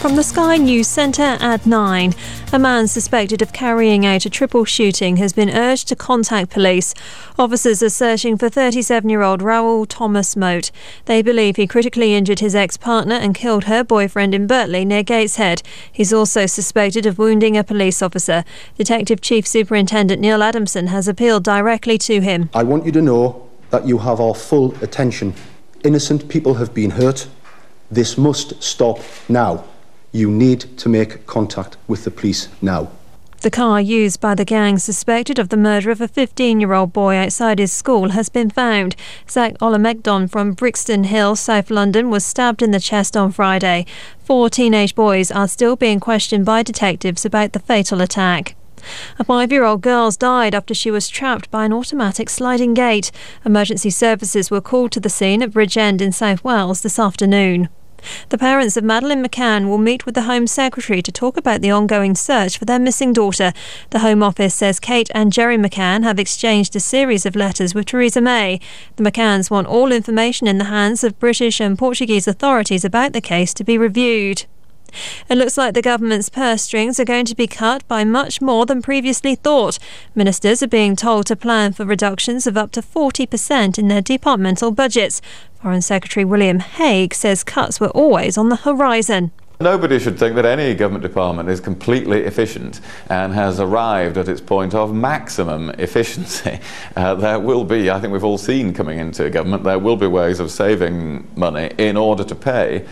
From the Sky News Centre at 9. A man suspected of carrying out a triple shooting has been urged to contact police. Officers are searching for 37-year-old Raoul Thomas Moat. They believe he critically injured his ex-partner and killed her boyfriend in Birtley near Gateshead. He's also suspected of wounding a police officer. Detective Chief Superintendent Neil Adamson has appealed directly to him. I want you to know that you have our full attention. Innocent people have been hurt. This must stop now. You need to make contact with the police now. The car used by the gang suspected of the murder of a 15-year-old boy outside his school has been found. Zach Olamegdon from Brixton Hill, South London, was stabbed in the chest on Friday. 4 teenage boys are still being questioned by detectives about the fatal attack. A 5-year-old girl died after she was trapped by an automatic sliding gate. Emergency services were called to the scene at Bridgend in South Wales this afternoon. The parents of Madeleine McCann will meet with the Home Secretary to talk about the ongoing search for their missing daughter. The Home Office says Kate and Gerry McCann have exchanged a series of letters with Theresa May. The McCanns want all information in the hands of British and Portuguese authorities about the case to be reviewed. It looks like the government's purse strings are going to be cut by much more than previously thought. Ministers are being told to plan for reductions of up to 40% in their departmental budgets. Foreign Secretary William Hague says cuts were always on the horizon. Nobody should think that any government department is completely efficient and has arrived at its point of maximum efficiency. There will be, I think we've all seen coming into government, there will be ways of saving money in order to pay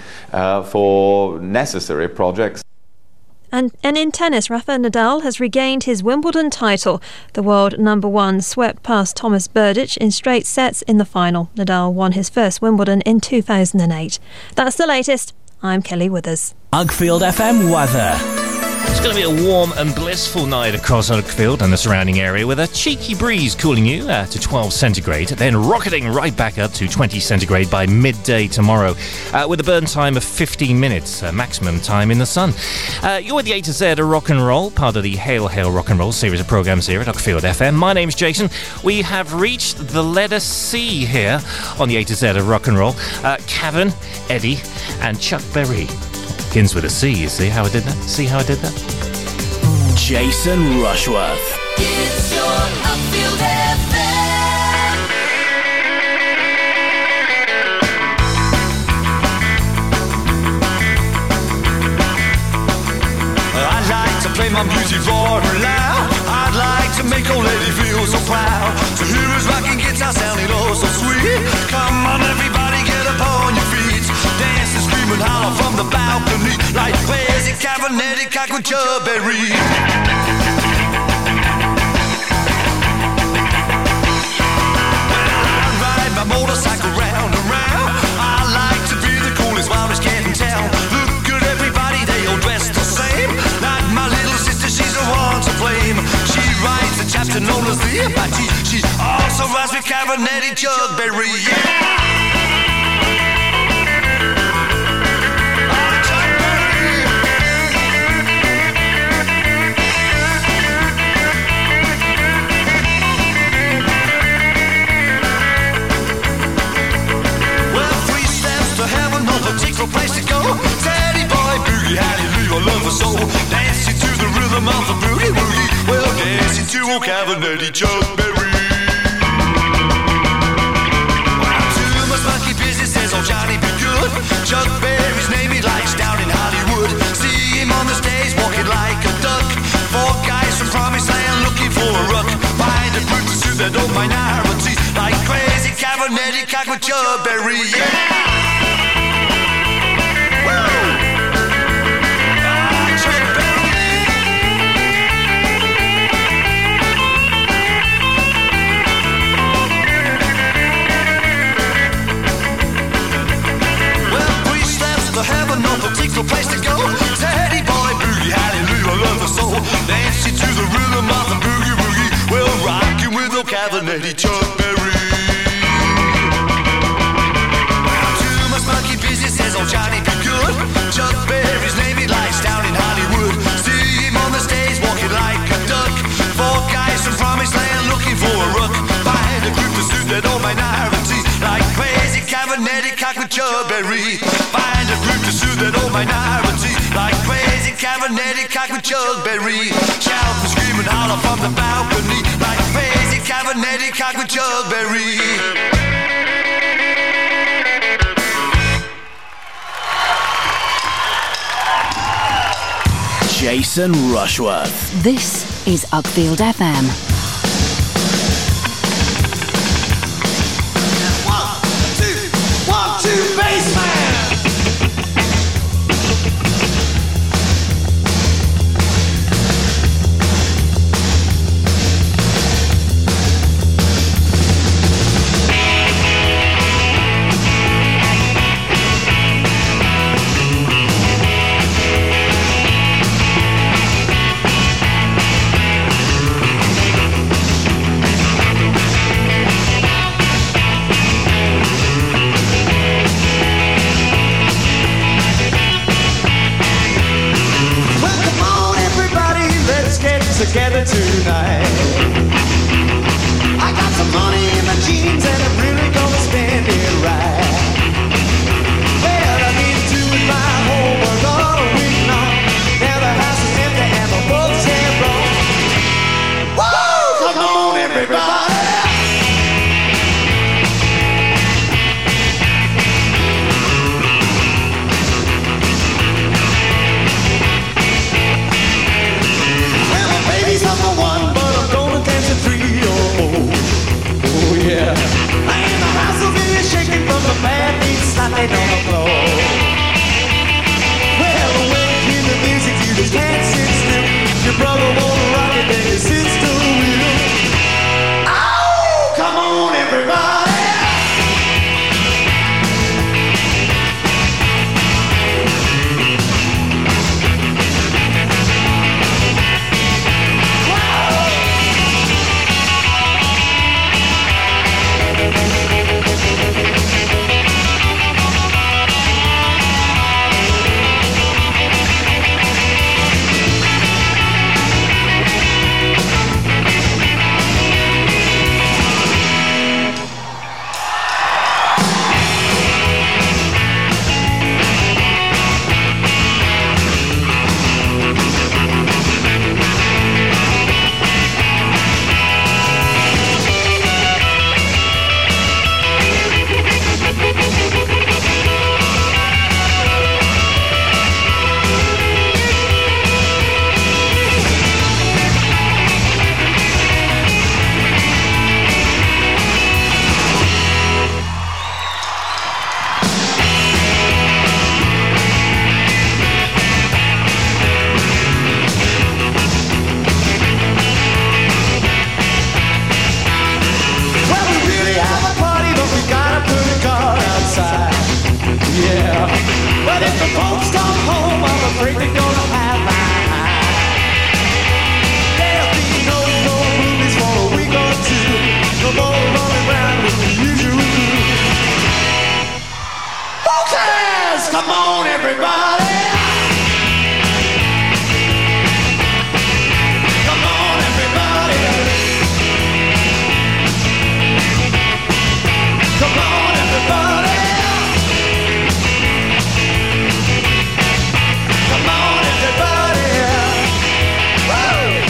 for necessary projects. And in tennis, Rafa Nadal has regained his Wimbledon title. The world number one swept past Thomas Berdych in straight sets in the final. Nadal won his first Wimbledon in 2008. That's the latest. I'm Kelly Withers. Uckfield FM weather. It's going to be a warm and blissful night across Uckfield and the surrounding area, with a cheeky breeze cooling you to 12 centigrade, then rocketing right back up to 20 centigrade by midday tomorrow, with a burn time of 15 minutes, maximum time in the sun. You're with the A to Z of Rock and Roll, part of the Hail Hail Rock and Roll series of programmes here at Uckfield FM. My name's Jason. We have reached the letter C here on the A to Z of Rock and Roll. Cavan, Eddie and Chuck Berry. Begins with a C, you see how I did that? See how I did that? Jason Rushworth. It's your Uckfield FM. I'd like to play my music for her loud. I'd like to make old lady feel so proud. To hear his rocking guitar sounding oh so sweet. Come on everybody, get up on your feet. Dance and scream and holler from the balcony, like crazy Cabernet cock with Chuck Berry. Well, I ride my motorcycle round and round. I like to be the coolest, wildest cat in town. Look at everybody, they all dress the same. Like my little sister, she's the one to blame. She rides a chapter known as the Apache. She also rides with Cabernet Chuck Berry, yeah. Particular place to go. Teddy boy, boogie, hallelujah, love her soul. Dancing to the rhythm of the boogie woogie. Well, dancing to old Cabernet Chuck Berry. Well, too much monkey business, says old Johnny be good. Chuck Berry's name he likes down in Hollywood. See him on the stage walking like a duck. 4 guys from Promised Land looking for a ruck. Find a brute to suit their own minorities, like crazy Cabernet cock with Chuck Berry, yeah. Heaven, no particular place to go. Teddy boy, boogie, hallelujah, love the soul. Dancing to the rhythm of the boogie woogie. Well, rocking with the Cabernet Chuck Berry. Well, too much monkey business, says old Johnny be good. Chuck Berry's name he likes down in Hollywood. See him on the stage walking like a duck. 4 guys from Promised Land looking for a ruck. Find a group to suit their own minority, like crazy Cabernet cock with Chuck Berry. Find a group to suit that old minority, like cabernet cock with Chuck Berry. Shout and scream and holler from the balcony like crazy cabernet cock with Chuck Berry. Jason Rushworth. This is Uckfield FM. 1, 2, baseman. Together tonight. I got some money in my jeans and I'm really gonna spend it right. Well, I need to do with my homework all week long. Now the house is empty and the books have wrong. Whoa! Come on, everybody! Number one, but I'm gonna dance a 3 or 4. Oh yeah. And the house will be shaking from the bad beats slapping on the floor. Well, when you hear the music, you just can't sit still. Your brother won't rock it, then your sister will. Oh, come on, everybody. Come on, everybody. Come on, everybody. Come on, everybody. Come on, everybody. Woo!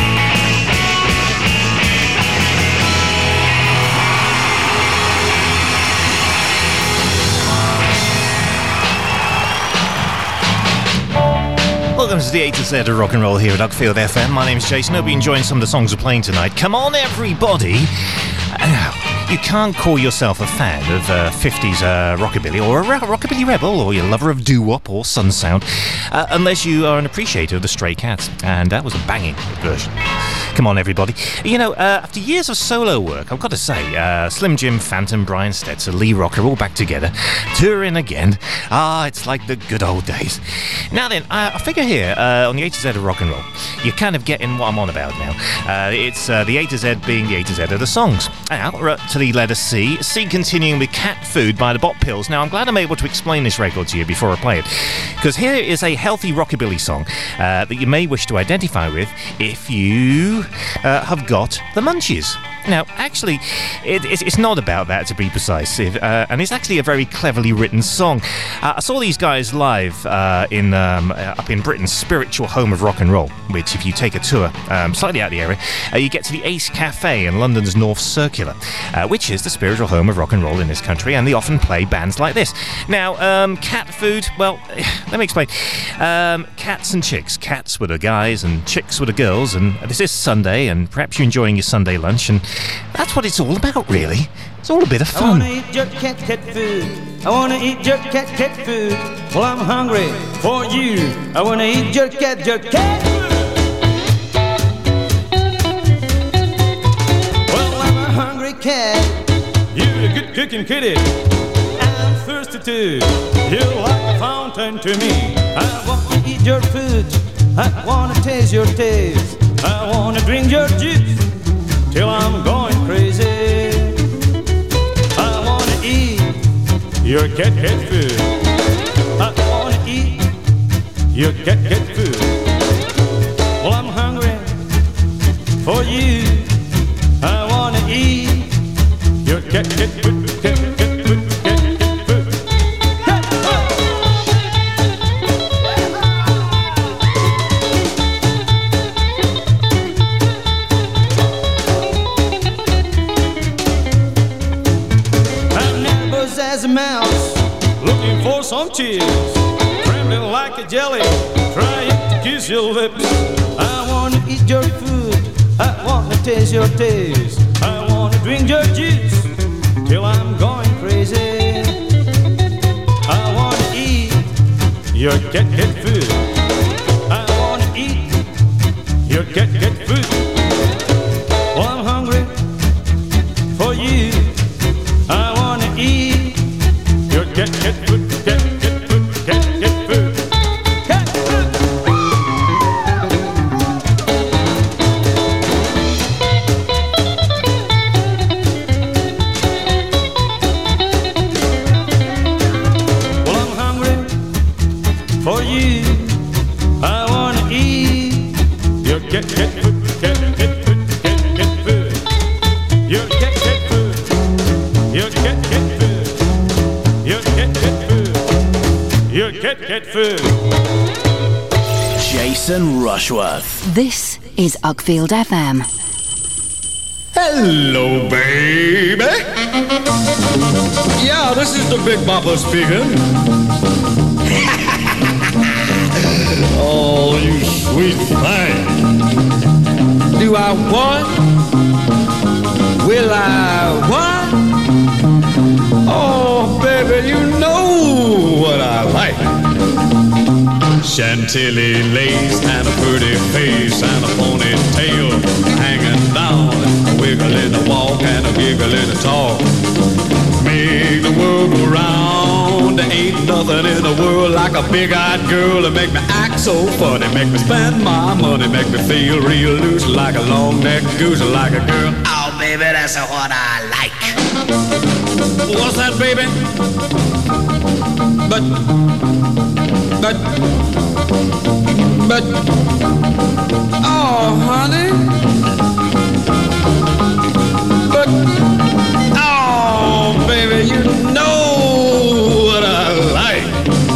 Welcome to the A to Z of rock and roll here at Uckfield FM. My name's Jason. Hope you're enjoying some of the songs we're playing tonight. Come on, everybody. You can't call yourself a fan of 50s rockabilly or a rockabilly rebel or you're a lover of doo-wop or sun sound unless you are an appreciator of the Stray Cats, and that was a banging version. Come on, everybody. You know, after years of solo work, I've got to say, Slim Jim, Phantom, Brian Setzer, Lee Rocker, all back together, touring again. It's like the good old days. Now then, I figure here, on the A to Z of rock and roll, you're kind of getting what I'm on about now. It's the A to Z being the A to Z of the songs. Now, to the letter C, C continuing with Cat Food by the Bop Pills. Now, I'm glad I'm able to explain this record to you before I play it, because here is a healthy rockabilly song that you may wish to identify with if you have got the munchies. Now, actually, it's not about that, to be precise, and it's actually a very cleverly written song. I saw these guys live up in Britain's spiritual home of rock and roll, which, if you take a tour slightly out of the area, you get to the Ace Cafe in London's North Circular, which is the spiritual home of rock and roll in this country, and they often play bands like this. Now, cat food, well, let me explain. Cats and chicks. Cats were the guys and chicks were the girls, and this is Sunday, and perhaps you're enjoying your Sunday lunch, and that's what it's all about, really. It's all a bit of fun. I wanna eat your cat food. I wanna eat your cat food. Well, I'm hungry for you. I wanna eat your cat food. Well, I'm a hungry cat. You're a good cooking kitty. I'm thirsty too. You're like a fountain to me. I wanna eat your food. I wanna taste your taste. I wanna drink your juice till I'm going crazy. I wanna eat your cat food. I wanna eat your cat food. Well, I'm hungry for you. I wanna eat your cat food. As a mouse, looking for some cheese, trembling like a jelly, trying to kiss your lips. I wanna eat your food, I wanna taste your taste, I wanna drink your juice till I'm going crazy. I wanna eat your cat food. I wanna eat your cat food. Well, I'm hungry for you. I wanna eat your cat food, cat food, cat food, cat food. Well, I'm hungry for you. I wanna eat your cat food, cat food, cat food. Your cat food, your cat food. Your cat food. Your cat food. Jason Rushworth. This is Uckfield FM. Hello, baby. Yeah, this is the Big Bopper speaking. Oh, you sweet thing. Do I what? Will I what? Oh, baby, you know what I like. Chantilly lace and a pretty face and a ponytail hanging down, a wiggle in the walk and a giggle in the talk. Make the world go round. There ain't nothing in the world like a big-eyed girl to make me act so funny, make me spend my money, make me feel real loose like a long-necked goose, like a girl. Oh, baby, that's what I like. What's that, baby? But, oh, honey. But, oh, baby, you know what I like.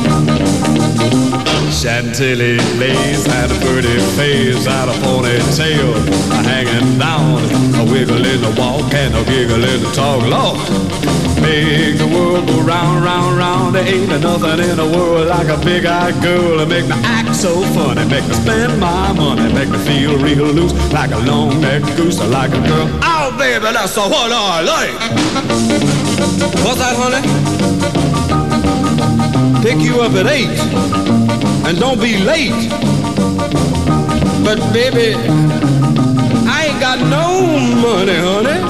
Chantilly lace and a pretty face and a ponytail hanging down, a wiggle in the walk and a giggle in the talk. Lord, make the world go round, round, round. There ain't nothing in the world like a big-eyed girl to make me act so funny, make me spend my money, make me feel real loose like a long-necked goose, like a girl. Oh, baby, that's what I like. What's that, honey? Pick you up at 8 and don't be late. But, baby, I ain't got no money, honey.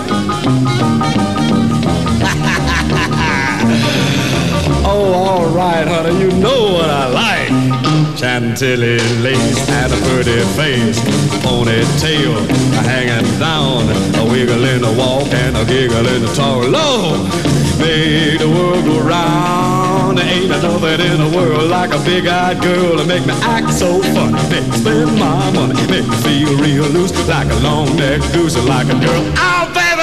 Oh, all right, honey, you know what I like. Chantilly lace and a pretty face, ponytail hanging down, a wiggle in the walk and a giggle in the talk. Lord, make the world go round. There ain't nothing in the world like a big-eyed girl to make me act so funny, make me spend my money, make me feel real loose like a long-necked goose, like a girl. Oh, baby,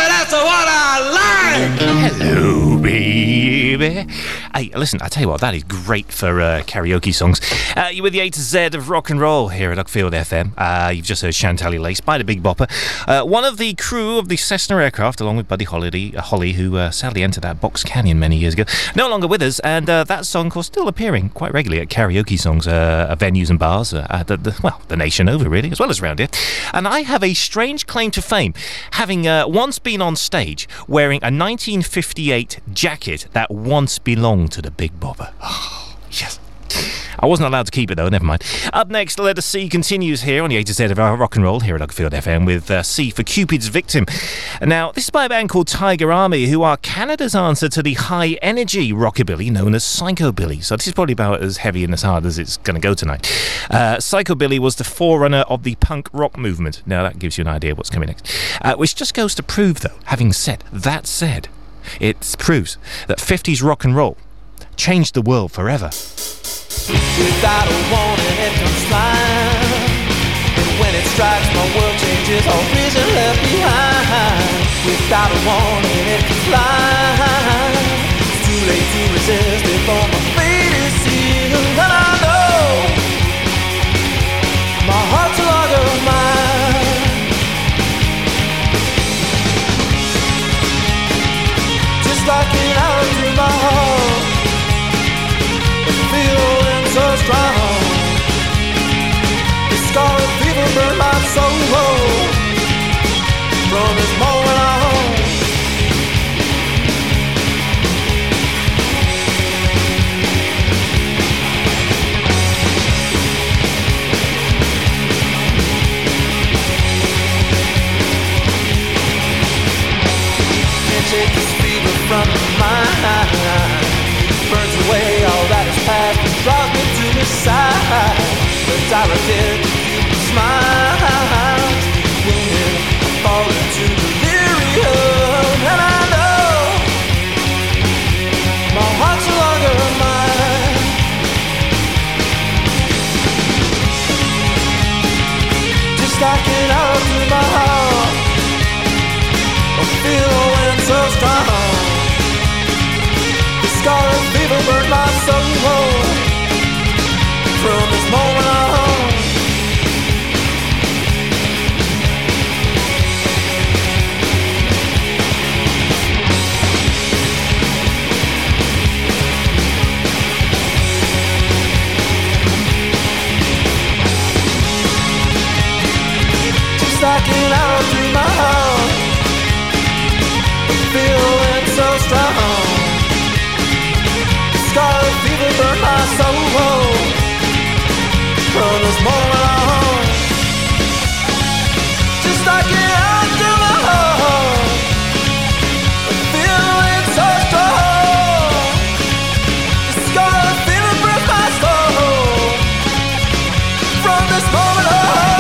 Hello, baby. Hey, listen, I tell you what, that is great for karaoke songs. You're with the A to Z of rock and roll here at Uckfield FM. You've just heard Chantal Lace by the Big Bopper. One of the crew of the Cessna aircraft, along with Buddy Holly, who sadly entered that Box Canyon many years ago, no longer with us, and that song, of course, still appearing quite regularly at karaoke songs, venues and bars, the nation over, really, as well as around here. And I have a strange claim to fame, having once been on stage wearing a 1958 jacket that once belonged to the Big Bopper. Oh, yes. I wasn't allowed to keep it, though, never mind. Up next, Let Us See continues here on the A to Z of our rock and roll here at Uckfield FM with C for Cupid's Victim. Now, this is by a band called Tiger Army, who are Canada's answer to the high-energy rockabilly known as Psychobilly. So this is probably about as heavy and as hard as it's going to go tonight. Psychobilly was the forerunner of the punk rock movement. Now, that gives you an idea of what's coming next. Which just goes to prove, though, having said, it proves that 50s rock and roll changed the world forever. Without a warning it comes flying, and when it strikes my world changes, all reason left behind. Without a warning it comes flying, it's too late to resist before my fate is sealed. And I know my heart's a longer of mine, just like an arrow through my heart, feeling so strong. The scarlet fever burned my soul from this moment on. Can't take this fever from my mind, burns away all that is past and draws me to his side. But I repent to keep a smile. Wounded, I fall into delirium, and I know my heart's no longer mine. Just like an arrow through my heart, I feel the wind so strong. Scarlet fever burned my soul from this moment on. Just like an arrow through my heart, feeling so strong. Scarlet fever burned my soul from this moment on. Just like an arrow through my heart, feeling so strong. The scarlet fever burned my soul from this moment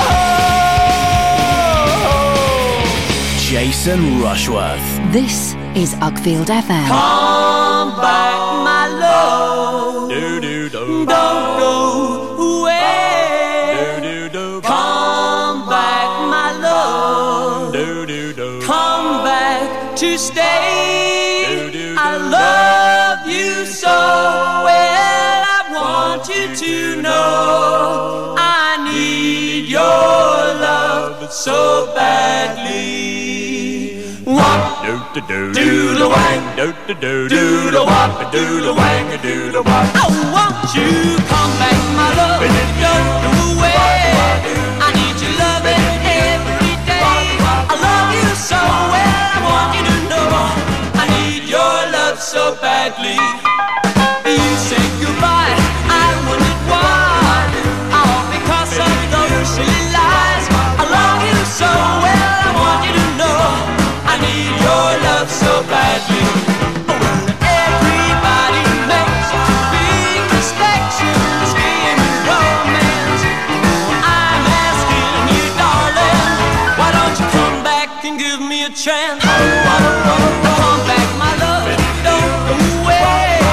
on. Jason Rushworth. This is Uckfield FM. Come back, my love. Don't go away. Come back, my love. Come back to stay. I love you so well. I want you to know I need your love so badly. Wop, do the wang, do the wop, do the wang, do the wop. Oh, won't you come back, my love? Don't go away. I need your loving every day. I love you so well. I want you to know I need your love so badly. You said goodbye, I wondered why. All because of those silly lies. I love you so well. I want you to know I need your love so badly. Everybody makes big mistakes in this game of romance. I'm asking you, darling, why don't you come back and give me a chance? Come back, my love, don't go away.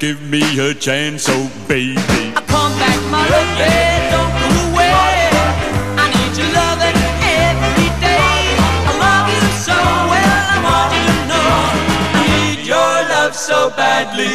give me a chance, oh baby. Come back, my love, yeah, don't go away. I need your loving every day. I love you so well, I want you to know. I need your love so badly.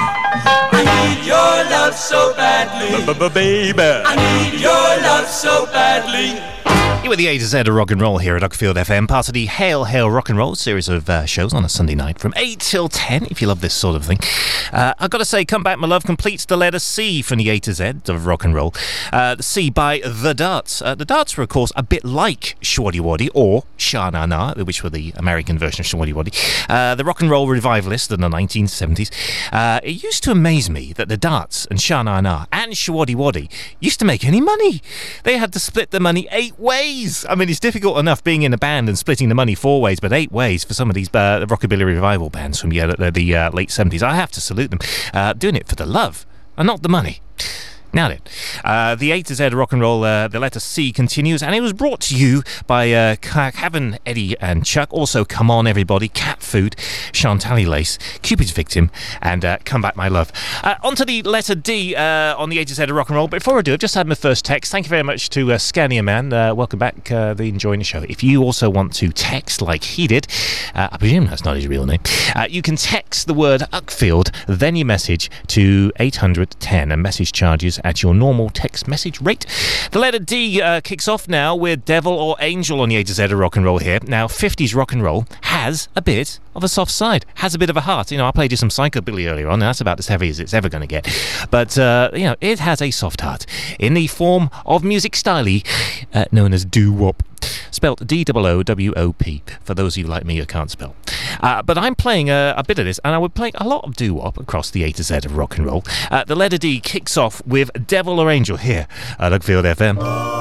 I need your love so badly. Baby, I need your love so badly. You're with the A to Z of rock and roll here at Uckfield FM, part of the Hail Hail Rock and Roll series of shows on a Sunday night from 8 till 10, if you love this sort of thing. I've got to say, Come Back My Love completes the letter C from the A to Z of rock and roll. The C by The Darts. The Darts were, of course, a bit like Shwaddy Waddy or Sha Na Na, which were the American version of Shwaddy Waddy. The rock and roll revivalists in the 1970s. It used to amaze me that the Darts and Sha Na Na and Shwaddy Waddy used to make any money. They had to split the money 8 ways. I mean, it's difficult enough being in a band and splitting the money 4 ways, but 8 ways for some of these rockabilly revival bands from the late 70s. I have to salute them. Doing it for the love and not the money. Now then, the A to Z rock and roll, the letter C continues, and it was brought to you by Kevin, Eddie and Chuck. Also, Come On Everybody, Cat Food, Chantal Lace, Cupid's Victim, and Come Back My Love. On to the letter D on the A to Z rock and roll. But before I do, I've just had my first text. Thank you very much to Scania Man. Welcome back, enjoying the show. If you also want to text like he did, I presume that's not his real name, you can text the word Uckfield, then your message to 800-10, and message charges at your normal text message rate. The letter D kicks off now with Devil or Angel on the A to Z of rock and roll here. Now, 50s rock and roll has a bit of a soft side, has a bit of a heart. You know, I played you some psychobilly earlier on, and that's about as heavy as it's ever going to get. But, you know, it has a soft heart in the form of music styley known as doo-wop. Spelt D-O-O-W-O-P, for those of you like me who can't spell. But I'm playing a bit of this, and I would play a lot of doo-wop across the A to Z of rock and roll. The letter D kicks off with Devil or Angel here at Uckfield FM.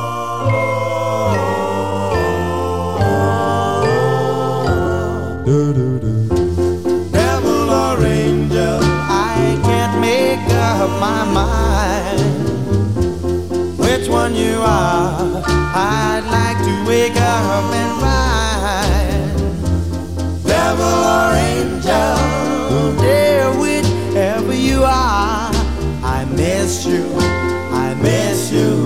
Devil or angel, I can't make up my mind which one you are. I'd like to wake up and find. Devil or angel, dear, whichever you are, I miss you, I miss you.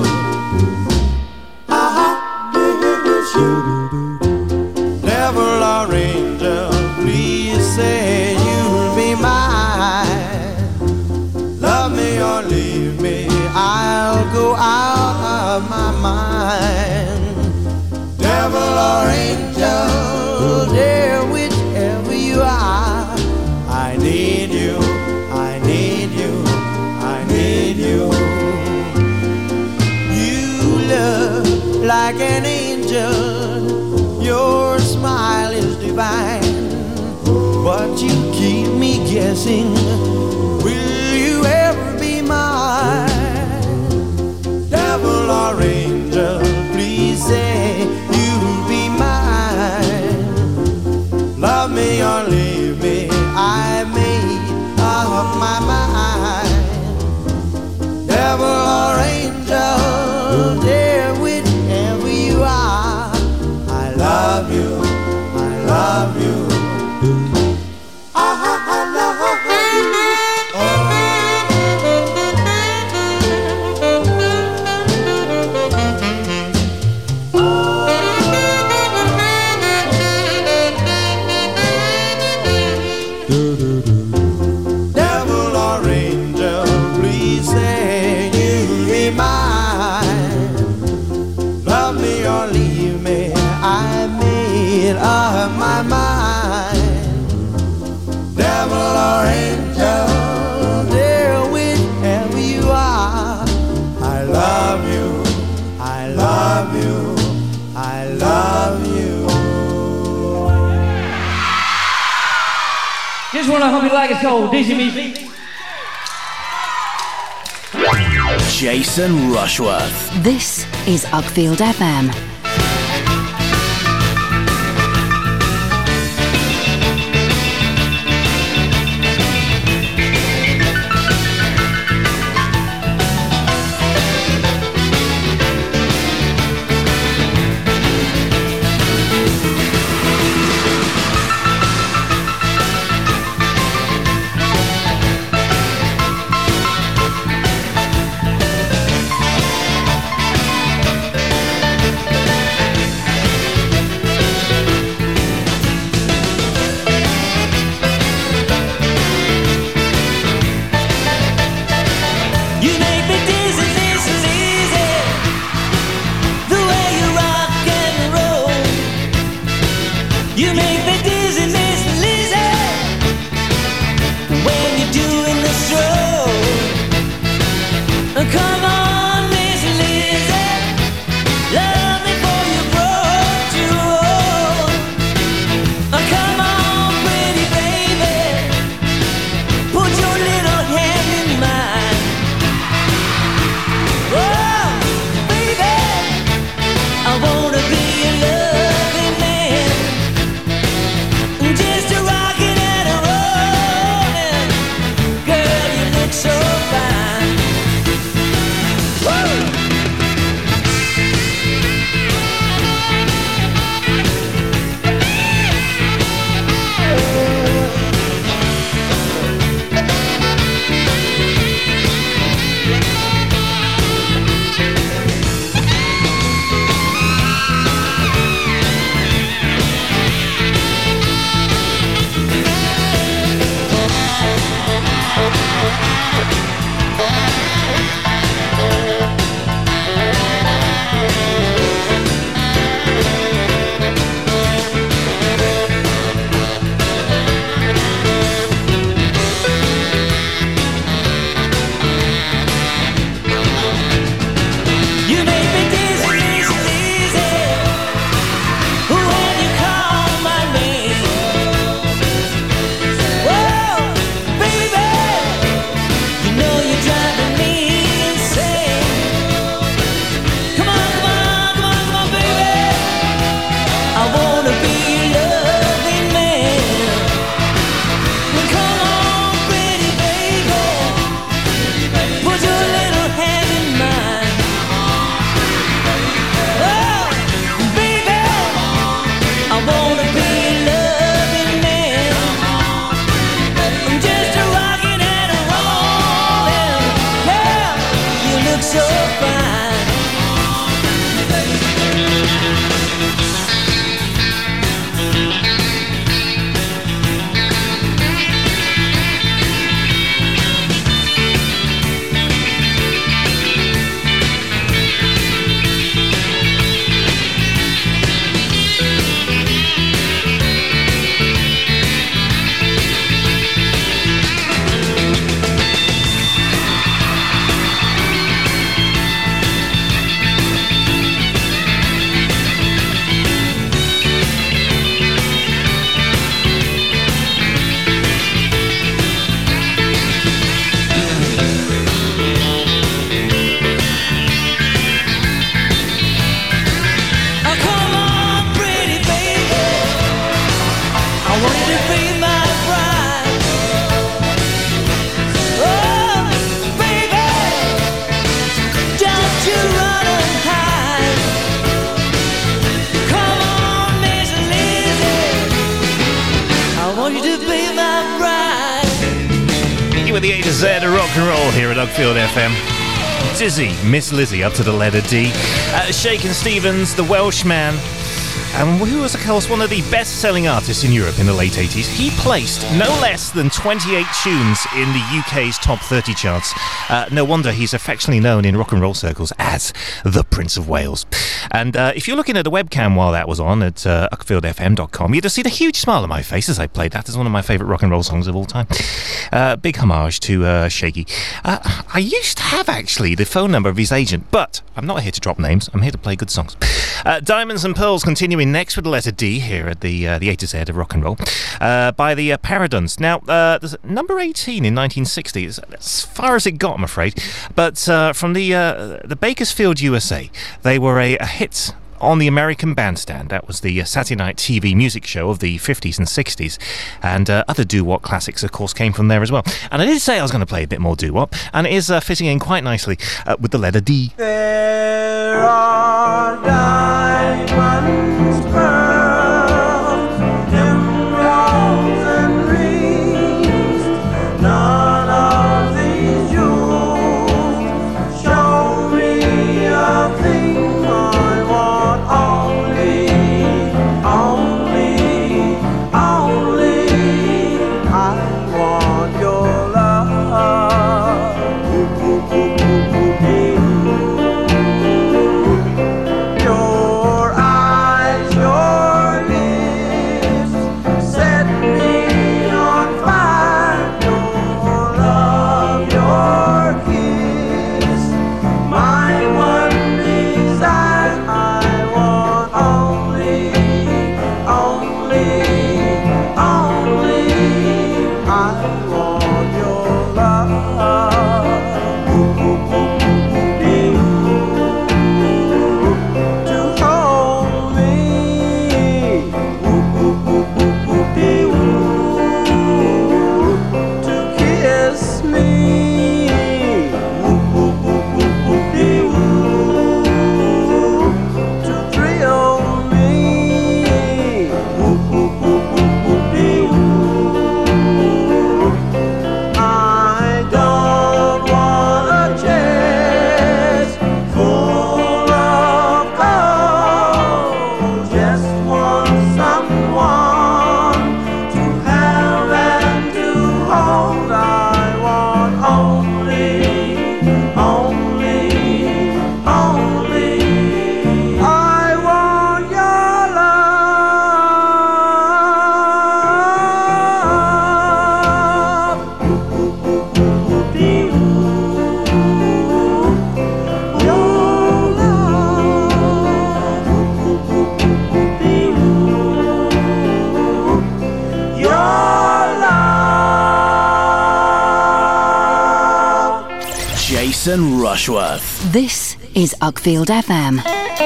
I miss you. Devil or angel, please say you'll be mine. Love me or leave me, I'll go out of my mind. Devil or angel, dear, whichever you are, I need you, I need you, I need you. You look like an angel, your smile is divine, but you keep me guessing, will you ever be mine? Devil or angel, please say you'll be mine. Love me or leave me, I made up my mind. Devil or angel, dear, whichever you are, I love you, I love you. I love you. Devil or angel, please say you'll be mine. Love me or leave me, I made up my mind. Devil or angel, dear, whichever you are, I love you, I love you, I love you. This one I hope you like, it's called Dizzy Me. Jason Rushworth. This is Uckfield FM. Z rock and roll here at Uckfield FM. Dizzy, Miss Lizzie up to the letter D. Shakin' Stevens, the Welshman, who was, of course, one of the best-selling artists in Europe in the late 80s. He placed no less than 28 tunes in the UK's top 30 charts. No wonder he's affectionately known in rock and roll circles as the Prince of Wales. And if you're looking at the webcam while that was on at uckfieldfm.com, you'd have seen a huge smile on my face as I played that. It's one of my favourite rock and roll songs of all time. Big homage to Shaky. I used to have, actually, the phone number of his agent, but I'm not here to drop names. I'm here to play good songs. Diamonds and Pearls continuing next with the letter D here at the A to Z of rock and roll by the Paradons. Now, there's number 18 in 1960. It's as far as it got, I'm afraid. But from the Bakersfield, USA, they were a hit on the American Bandstand. That was the Saturday night TV music show of the 50s and 60s. And other doo-wop classics, of course, came from there as well. And I did say I was going to play a bit more doo-wop, and it is fitting in quite nicely with the letter D. There are diamonds, pearls, emeralds, and rings. None of these jewels show me a thing. I want only. I want your love. Your eyes, your lips set me on fire. Your love, your kiss, my one desire. I want only. I want your love. To hold me, to kiss me, to thrill me. I don't want a chest full of gold. Just want someone to have and to hold. I want only. I want your love. Jason Rushworth. This is Uckfield FM.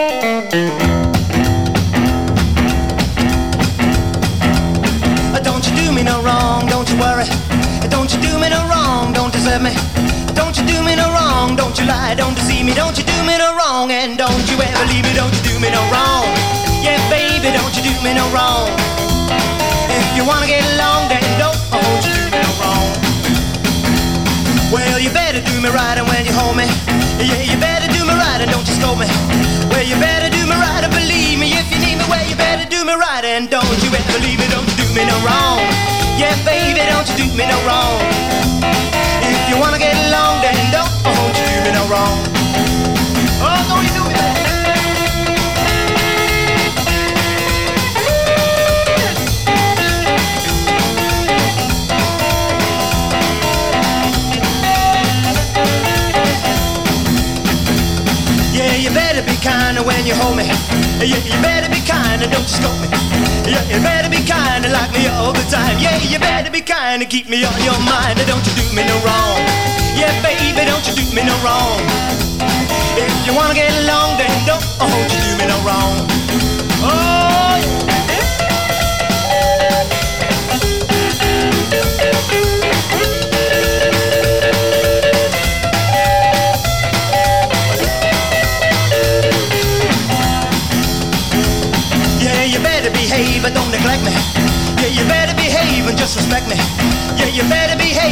Don't you do me no wrong, don't you worry. Don't you do me no wrong, don't desert me. Don't you do me no wrong, don't you lie, don't deceive me. Don't you do me no wrong, and don't you ever leave me. Don't you do me no wrong. Yeah, baby, don't you do me no wrong. If you wanna get along, then don't you do me no wrong. Well, you better do me right, and when you hold me, yeah, you better do me right, and don't you scold me. Well, you better do me right, and believe me, if you need me, well, you better do me right, and don't you ever leave me. Don't you do me no wrong. Yeah, baby, don't you do me no wrong. If you wanna get along, then don't you do me no wrong. Oh, don't you do me that. Yeah, you better be kind when you hold me. Yeah, you better be kind and don't you scold me. Yeah, you better be kind and like me all the time. Yeah, you better be kind and keep me on your mind. Don't you do me no wrong. Yeah, baby, don't you do me no wrong. If you wanna get along, then don't you do me no wrong. Oh, yeah, you better behave and don't neglect me. Yeah, you better behave and just respect me. Yeah, you better behave and make me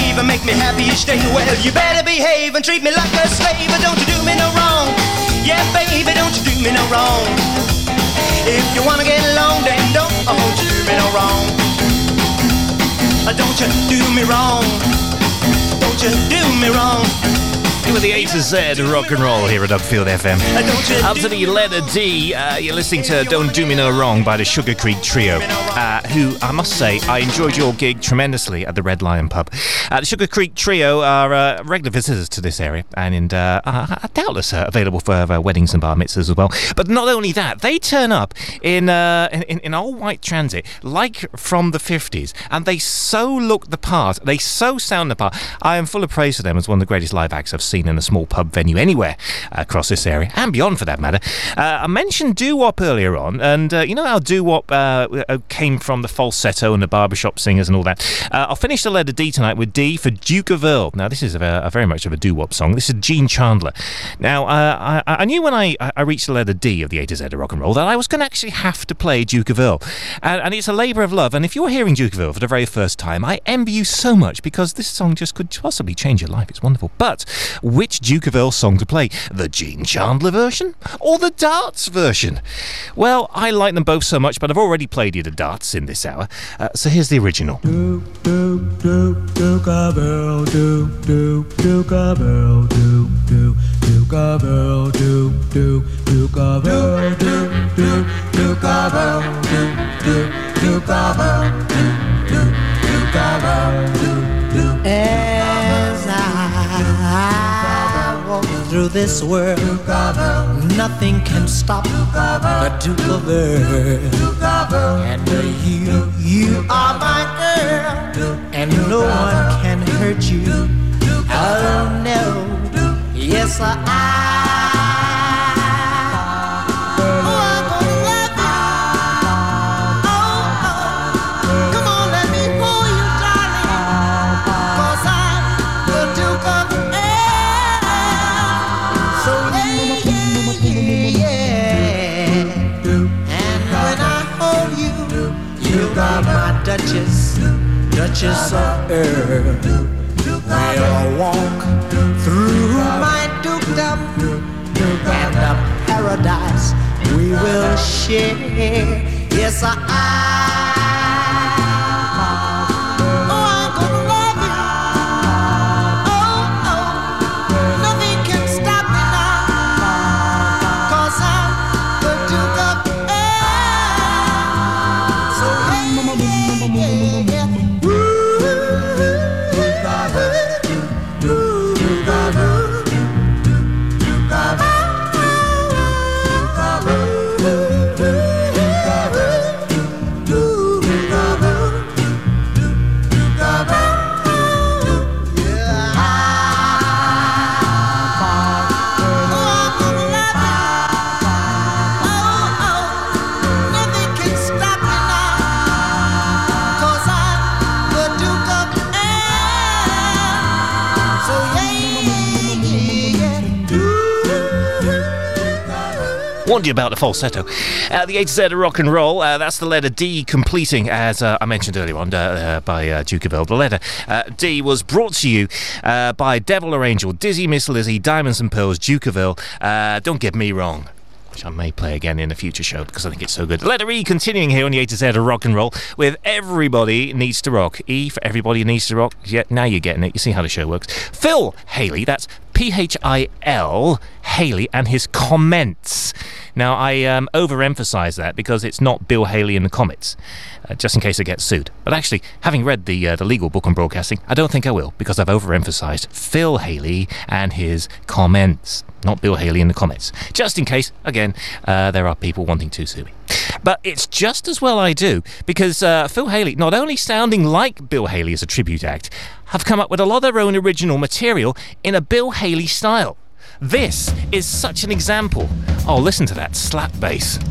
me happy each day. Well, you better behave and treat me like a slave, but don't you do me no wrong. Yeah, baby, don't you do me no wrong. If you wanna get along, then don't you do me no wrong. Don't you do me wrong. Don't you do me wrong. With the A to Z rock and roll here at Uckfield FM. Up to the letter D, you're listening to Don't Do Me No Wrong by the Sugar Creek Trio, who, I must say, I enjoyed your gig tremendously at the Red Lion pub. The Sugar Creek Trio are regular visitors to this area and doubtless available for weddings and bar mitzvahs as well. But not only that, they turn up in old white transit like from the 50s, and they so look the part, they so sound the part. I am full of praise for them as one of the greatest live acts I've seen in a small pub venue anywhere across this area and beyond for that matter. I mentioned doo-wop earlier on, and you know how doo-wop came from the falsetto and the barbershop singers and all that. I'll finish the letter D tonight with D for Duke of Earl. Now this is a very much of a doo-wop song. This is Gene Chandler. Now I knew when I reached the letter D of the A to Z of rock and roll that I was going to actually have to play Duke of Earl, and it's a labour of love. And if you're hearing Duke of Earl for the very first time, I envy you so much, because this song just could possibly change your life. It's wonderful. But which Duke of Earl song to play? The Gene Chandler version or the Darts version? Well, I like them both so much, but I've already played you the Darts in this hour. So here's the original. Duke of Earl, Duke of Earl, Duke of Earl, Duke of Earl, Duke of Earl, Duke of Earl, Duke of Earl. As I walk through this world, nothing can stop the Duke of Earl. And you are my girl, and no one can hurt you. Oh no, yes Duchess of Earl. We'll walk through my dukedom, and a paradise we will share. Yes, I'm gonna love you. Nothing can stop me now, 'cause I'm the Duke of Earl. So yeah. Warned you about the falsetto. The A to Z of rock and roll, that's the letter D completing, as I mentioned earlier on, by Duke of Earl. The letter D was brought to you by Devil or Angel, Dizzy Miss Lizzie, Diamonds and Pearls, Duke of Earl. Don't Get Me Wrong, which I may play again in a future show because I think it's so good. Letter E continuing here on the A to Z of rock and roll with Everybody Needs to Rock. E for Everybody Needs to Rock. Yeah, now you're getting it. You see how the show works. Phil Haley, that's Phil Haley, and his comments. Now, I overemphasise that because it's not Bill Haley and the Comets, just in case I get sued. But actually, having read the legal book on broadcasting, I don't think I will, because I've overemphasised Phil Haley and his comments, not Bill Haley and the Comets. Just in case, again, there are people wanting to sue me. But it's just as well I do, because Phil Haley, not only sounding like Bill Haley as a tribute act, have come up with a lot of their own original material in a Bill Haley style. This is such an example. Oh, listen to that slap bass.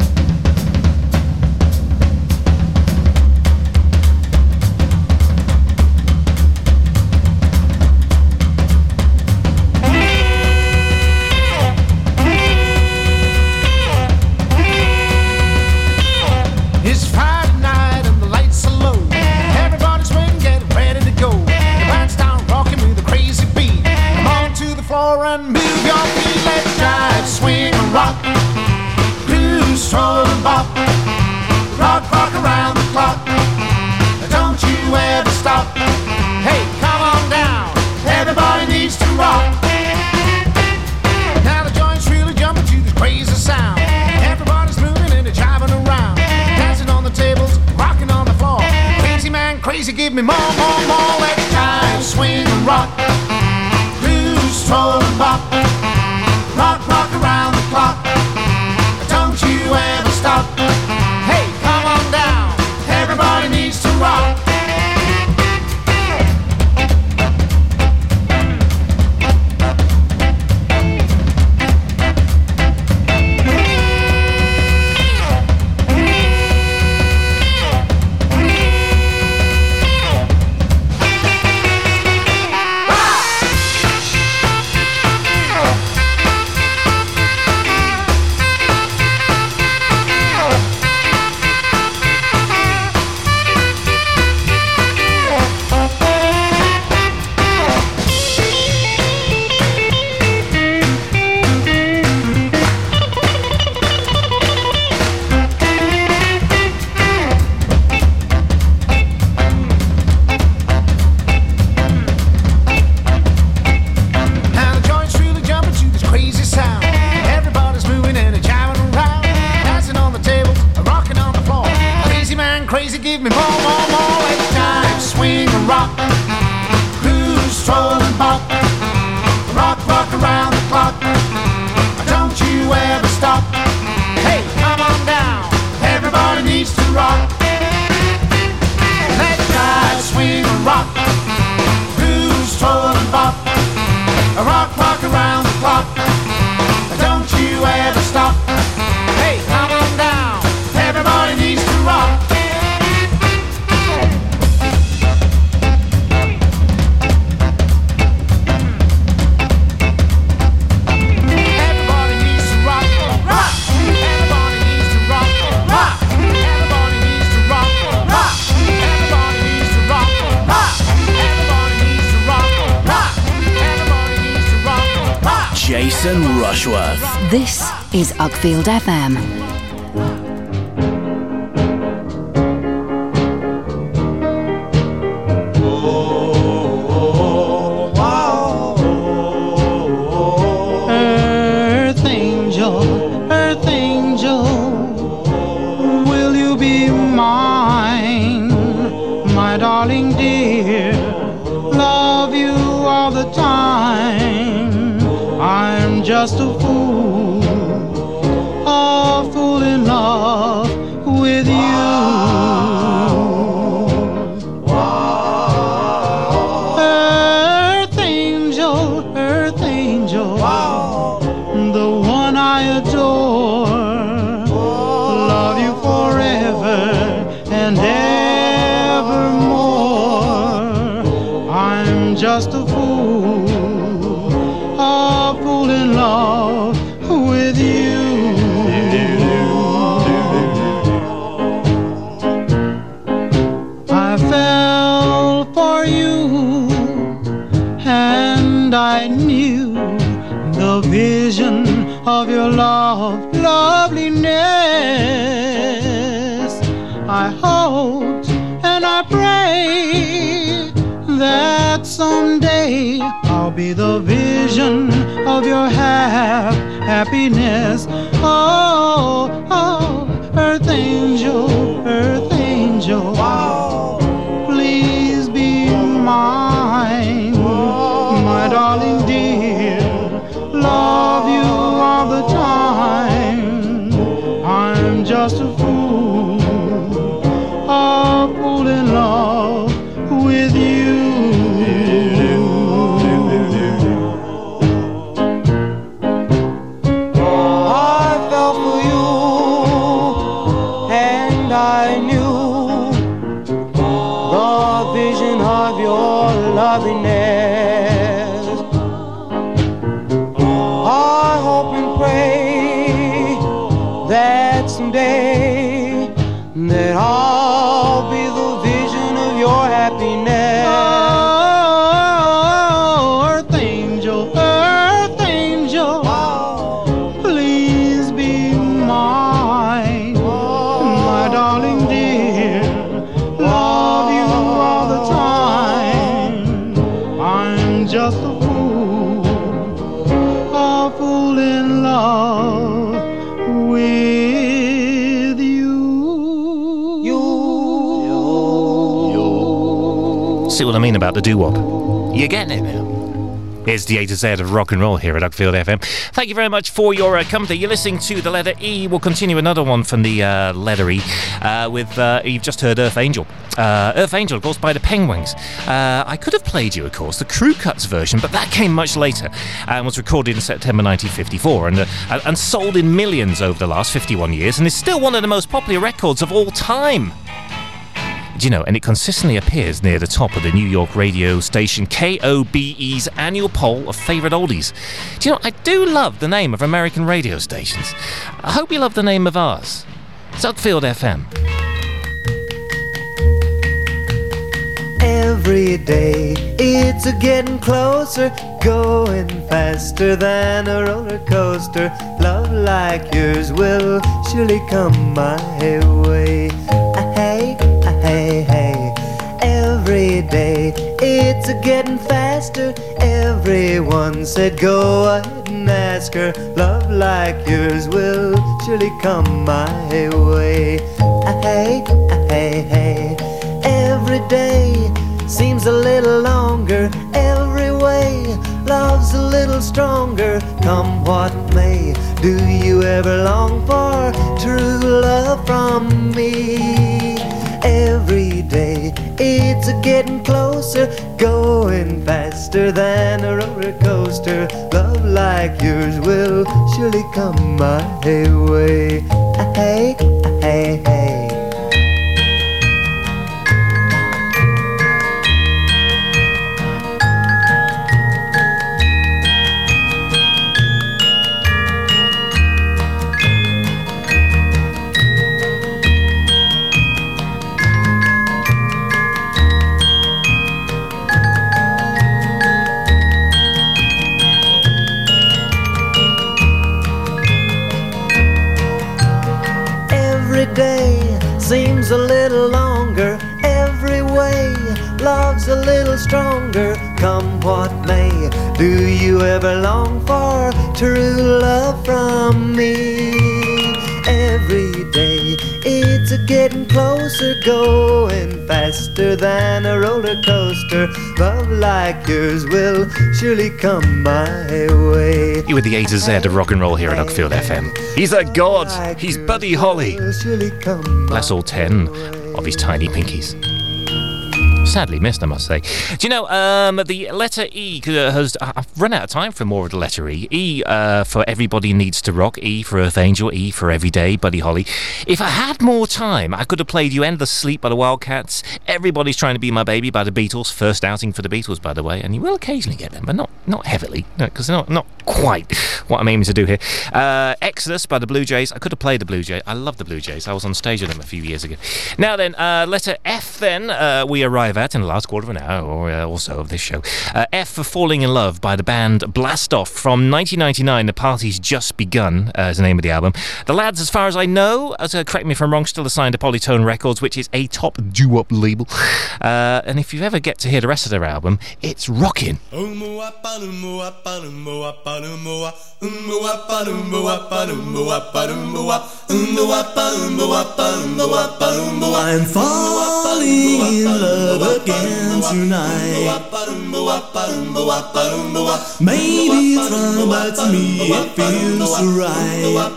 It's Friday night and the lights are low. Everybody's swinging, getting ready to go. The band's down rocking with floor and move your feet. Let's jive, swing and rock. Blues, stroll and bop. Rock, rock around the clock. Don't you ever stop. Hey, come on down. Everybody needs to rock. Now the joint's really jumping to this crazy sound. Everybody's moving and they're jiving around. Dancing on the tables, rocking on the floor. Crazy man, crazy, give me more, more, more. Let's jive, swing and rock. Blues, stroll and bop. Rock, rock around the clock. Don't you ever stop. Hey, come on down. Everybody needs to rock. Crazy, give me more, more, more. Let's jive, swing and rock. Blues, stroll and bop. Rock, rock around the clock. Don't you ever stop. Hey, come on down. Everybody needs to rock. Let's jive, swing and rock. Blues, stroll and bop. Rock, rock around the clock. Don't you ever stop. Hey, come on down. Everybody needs to rock. Jason Rushworth. This is Uckfield FM. Earth angel, will you be mine, my darling dear? Love you all the time. I'm just a fool in love with you. Earth angel, the one I adore. Love you forever and evermore. I'm just a fool in love with you. I fell for you and I knew the vision of your loveliness. I hoped and I prayed that someday I'll be the vision of your happiness. Oh, earth angel, please be mine, my darling dear. Love you all the time. I'm just a fool in love with you. I mean about the doo-wop. You're getting it now. Here's the A to Z of rock and roll here at Uckfield FM. Thank you very much for your company. You're listening to the letter E. We'll continue another one from the letter E with, you've just heard Earth Angel. Earth Angel, of course, by the Penguins. I could have played you, of course, the Crew Cuts version, but that came much later and was recorded in September 1954 and sold in millions over the last 51 years and is still one of the most popular records of all time. Do you know, and it consistently appears near the top of the New York radio station KOBE's annual poll of favourite oldies. Do you know, I do love the name of American radio stations. I hope you love the name of ours. It's Uckfield FM. Every day it's a getting closer, going faster than a roller coaster. Love like yours will surely come my way. Hey, hey, hey. Every day it's a getting faster. Everyone said go ahead and ask her. Love like yours will surely come my way. Hey, hey, hey. Every day seems a little longer. Every way love's a little stronger. Come what may, do you ever long for true love from me? Every day it's a getting closer, going faster than a roller coaster. Love like yours will surely come my way. Hey, hey, hey. Seems a little longer. Every way love's a little stronger. Come what may, do you ever long for true love from me? Every day it's a getting closer, going faster than a roller coaster. Love like yours will surely come my way. You with the A to Z of rock and roll here at Uckfield FM. He's a god. He's Buddy Holly. Bless all 10 of his tiny pinkies. Sadly missed, I must say. Do you know, the letter E has... I've run out of time for more of the letter E. E for Everybody Needs to Rock. E for Earth Angel. E for Everyday, Buddy Holly. If I had more time, I could have played You Endless Sleep by the Wildcats. Everybody's Trying to Be My Baby by the Beatles. First outing for the Beatles, by the way. And you will occasionally get them, but not heavily. No, because they're not quite what I'm aiming to do here. Exodus by the Blue Jays. I could have played the Blue Jays. I love the Blue Jays. I was on stage with them a few years ago. Now then, letter F then, we arrive at in the last quarter of an hour or so of this show. F for Falling in Love by the band Blast Off from 1999. The Party's Just Begun is the name of the album. The lads, as far as I know, correct me if I'm wrong, still assigned to Polytone Records, which is a top doo-wop label. And if you ever get to hear the rest of their album, it's rocking. I'm falling in love again tonight. Maybe it's wrong, but to me it feels so right.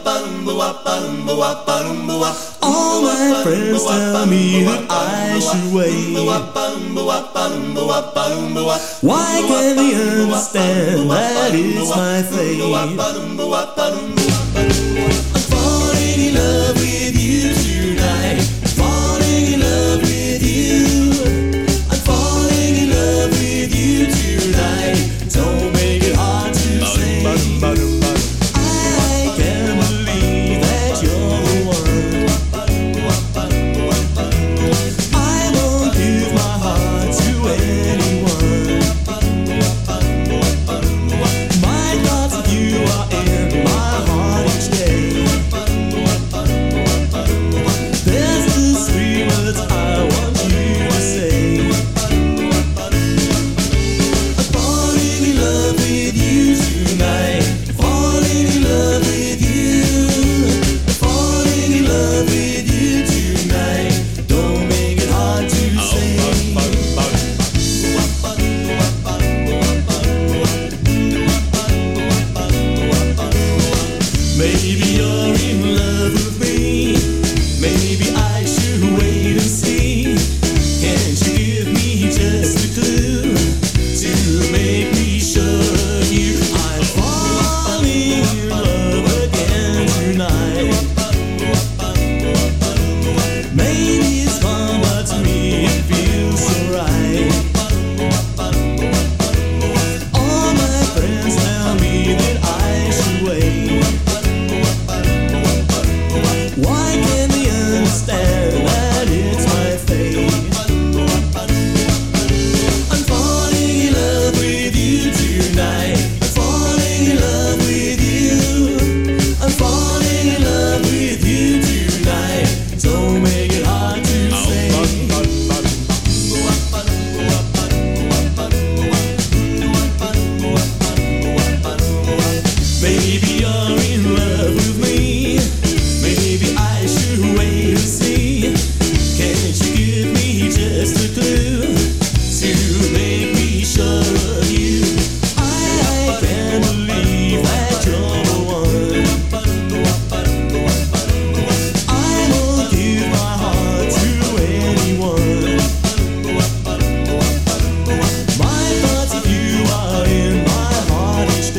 All my friends tell me that I should wait. Why can't they understand that it's my fate? I'm falling in love with you tonight. Falling in love with you. I'm falling in love with you tonight. Don't make it hard to say. I can't believe that you're the one. I won't give my heart to anyone. My thoughts of you are in my heart each day. There's the sweet words I want you to say. I'm falling in love with you tonight. Falling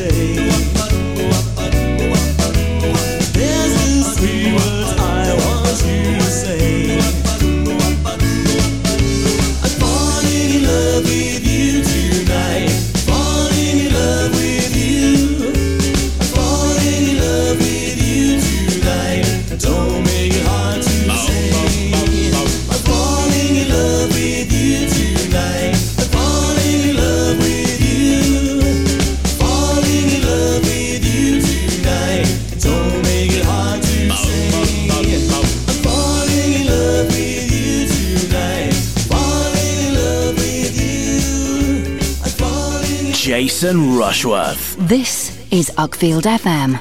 say. There's these three words I want you to say. I'm falling in love with you tonight. Falling in love with you. I'm falling in love with you tonight. Don't make it hard to say. I'm falling in love with you tonight. I'm falling in love with you. Falling in love with you tonight. Don't make it hard to say. I'm falling in love with you tonight. Falling in love with you. I'm falling. Jason Rushworth. This is Uckfield FM.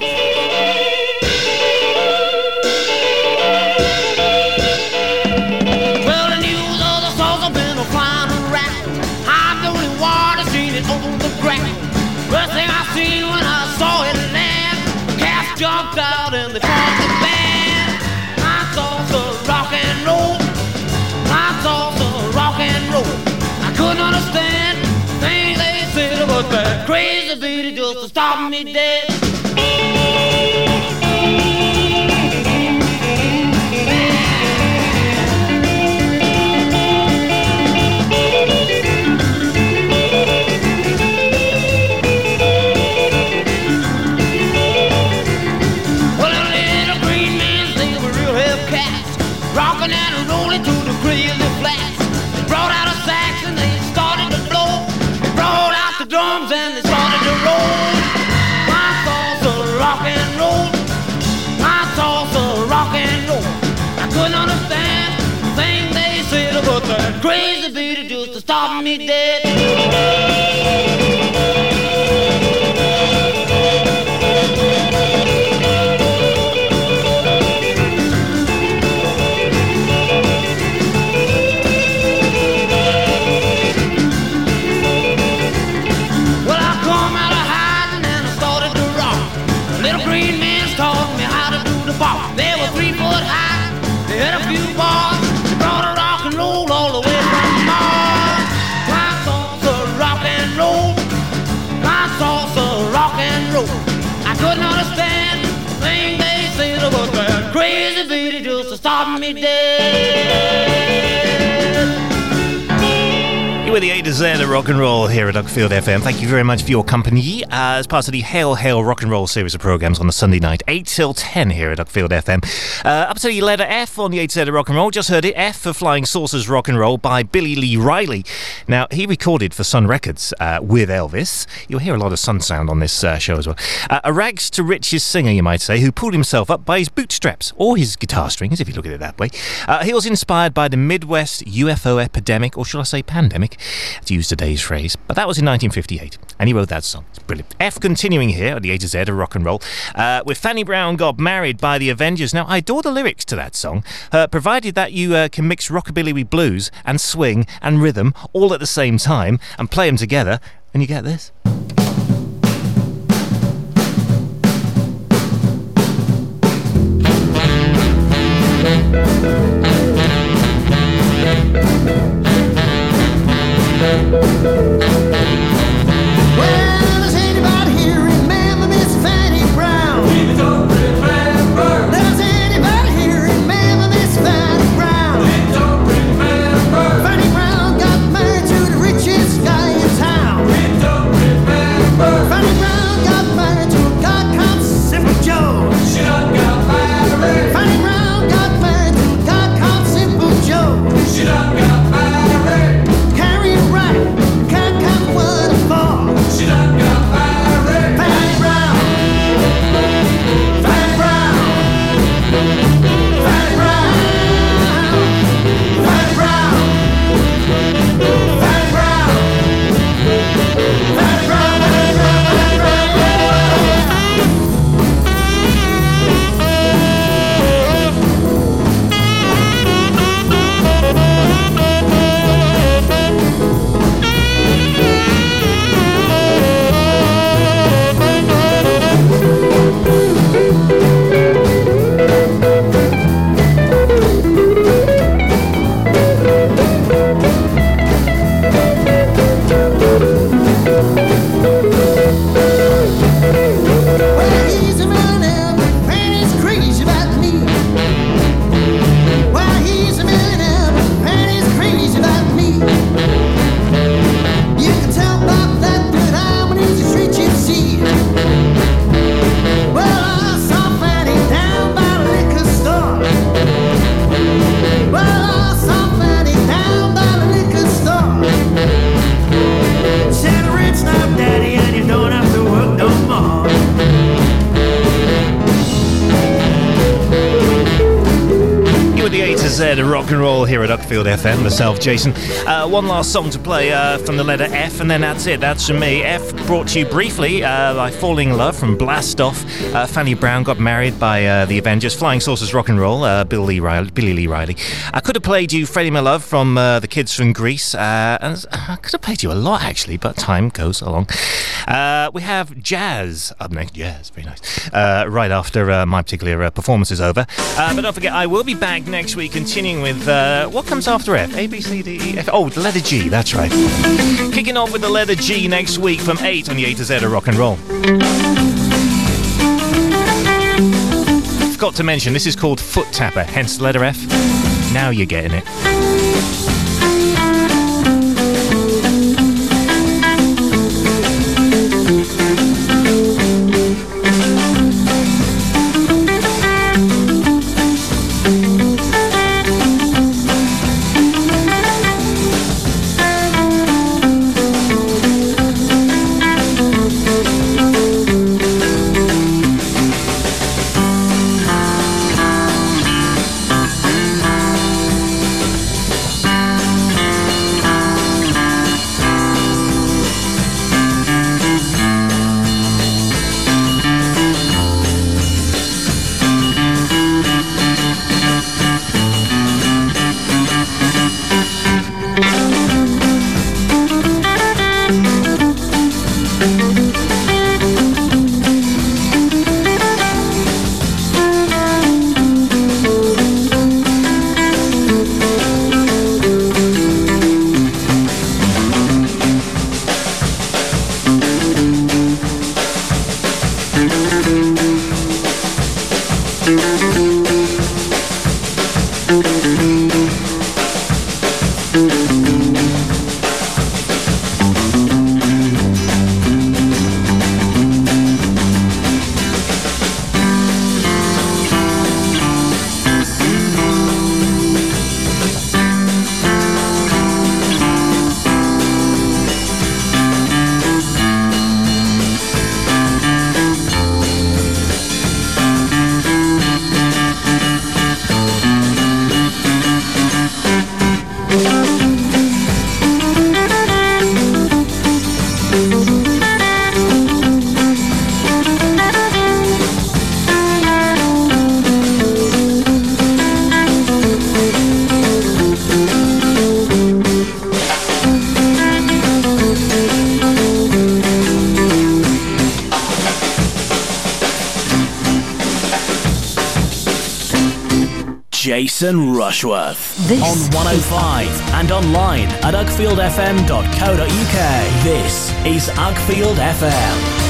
Well, the news of the souls have been flying around. I'm the only one that's seen it on the ground. First thing I seen when I saw it land, the cats jumped out and they formed the band. I saw the rock and roll. I saw the rock and roll. I couldn't understand things they said about that crazy beat just to stop me dead. Well, the little green men, they were real hell cats, rocking and rolling to the crazy flats. They brought out a sax and they started to blow. They brought out the drums and they started to roll. I saw the rock and roll. I saw the rock and roll. I couldn't understand the thing they said about that crazy beat just to stop me dead. Well, I come out of hiding and I started to rock. The little green men taught me how to do the bop. They were 3 foot high, they had a few bars. They brought a rock and roll all the way from Mars. I saw the rock and roll. I saw the rock and roll. I couldn't understand the thing they said about that crazy beat just to stop me dead. You were the A to Z of rock and roll here at Uckfield FM. Thank you very much for your company as part of the Hail Hail Rock and Roll series of programmes on a Sunday night, 8 till 10 here at Uckfield FM. Up to the letter F on the A to Z of rock and roll. Just heard it, F for Flying Saucers Rock and Roll by Billy Lee Riley. Now, he recorded for Sun Records with Elvis. You'll hear a lot of Sun sound on this show as well. A rags to riches singer, you might say, who pulled himself up by his bootstraps, or his guitar strings, if you look at it that way. He was inspired by the Midwest UFO epidemic, or should I say pandemic, to use today's phrase, but that was in 1958, and he wrote that song. It's brilliant. F continuing here at the A to Z of rock and roll, with Fanny Brown Got Married by the Avengers. Now, I adore the lyrics to that song, provided that you can mix rockabilly with blues and swing and rhythm all at the same time and play them together, and you get this. Well, does anybody here remember Miss Fanny Brown? We don't remember. Does anybody here remember Miss Fanny Brown? We don't remember. Fanny Brown got married to the richest guy in town. We don't remember. Z rock and roll here at Uckfield FM. Myself, Jason. One last song to play from the letter F, and then that's it. That's from me. F brought to you briefly by Falling in Love from Blast Off. Fanny Brown got married by the Avengers. Flying Saucers rock and roll. Billy Lee Riley. I could have played you Freddie My Love from the Kids from Greece. And I could have played you a lot actually, but time goes along. We have Jazz up next. Jazz, very nice. Right after my particular performance is over. But don't forget, I will be back next week continuing with what comes after F? A, B, C, D, E, F. Oh, the letter G, that's right. Kicking off with the letter G next week from 8 on the A to Z of rock and roll. Forgot to mention, this is called Foot Tapper, hence the letter F. Now you're getting it. Jason Rushworth. This on 105 and online at uckfieldfm.co.uk. This is Uckfield FM.